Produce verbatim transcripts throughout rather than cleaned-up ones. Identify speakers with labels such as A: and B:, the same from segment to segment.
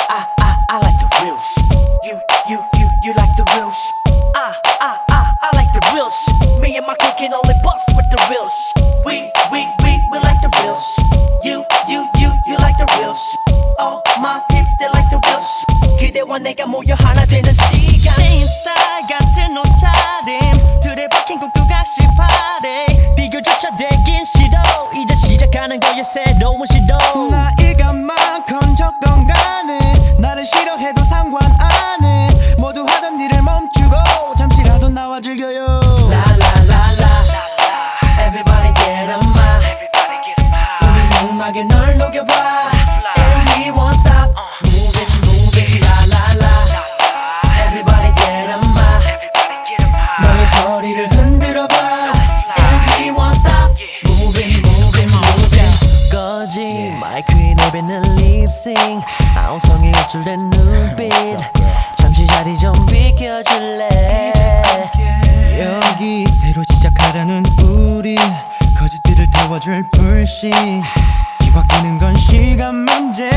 A: I, I, I like the real shit. You, you, you, you like the real shit. I, I, I, I like the real shit. Me and my crew can only bust with the real shit. We, we, we, we like the real shit. You, you, you, you like the real shit. All my peeps, they like the real shit. 그대와 내가 모여 하나 되는 시간. Same style 같은 옷차림 둘에 박힌 꼭두각시 파리 비교조차 되긴 싫어. 이제 시작하는 거야 새로운 시도.
B: 나이가 많건 간에 나를 싫어해도 상관 안 해. 모두 하던 일을 멈추고 잠시라도 나와 즐겨요.
A: 라라라라 Everybody get on my 우리 음악에 널 녹여봐. And we won't stop moving moving 라라라 Everybody get on my 너의 허리를 흔들어봐. And we won't stop moving moving moving
C: 거지 마이크에 내뱉는 립싱 아웅성이 우쭐댄 눈빛 잠시 자리 좀 비켜줄래.
B: 여기 새로 시작하려는 우리 거짓들을 태워줄 불씨 뒤바뀌는 건 시간 문제.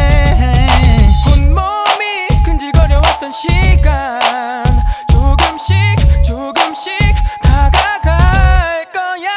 B: 온몸이 근질거려왔던 시간 조금씩 조금씩 다가갈 거야.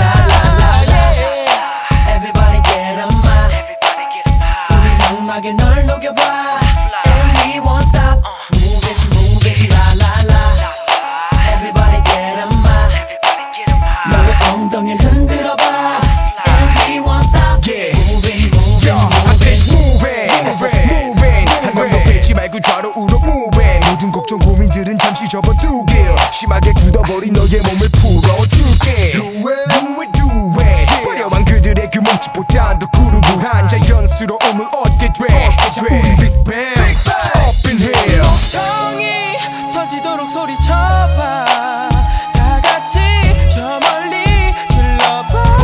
A: Everybody get on my 우리 음악에 널 녹여봐. And we won't stop moving moving la la la Everybody get on my 너의 엉덩이를 흔들어봐. And we won't stop moving moving
D: I said
A: moving
D: moving moving 한번더 빼지 말고 좌로우로 moving 모든 걱정 고민들은 잠시 접어두길 심하게 굳어버린 너의 몸을 풀어줄게. Do it do it 화려한 그들의 그 몸짓보다 더 구르구한 자연스러움을 얻게 돼. 자 우린 빅뱅 up in here
B: 정이 터지도록 소리쳐봐. 다 같이 저 멀리 질러봐.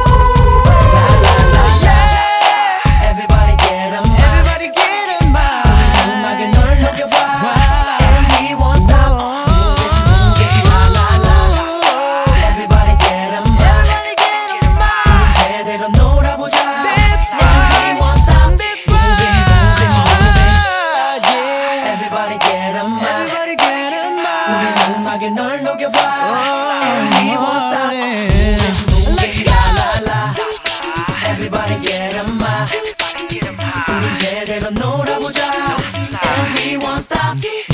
A: Everybody get on my
B: Everybody get in my
A: 음악에 널 녹여봐. And we won't stop moving moving la la la Everybody get on my 우린 제대로 놀아보자. And we won't stop moving moving moving Everybody get on my
B: Everybody get in my
A: 우린 음악에 널 녹여봐. And we won't stop moving moving la la la Everybody get on my 우린 제대로 놀아보자. And we won't stop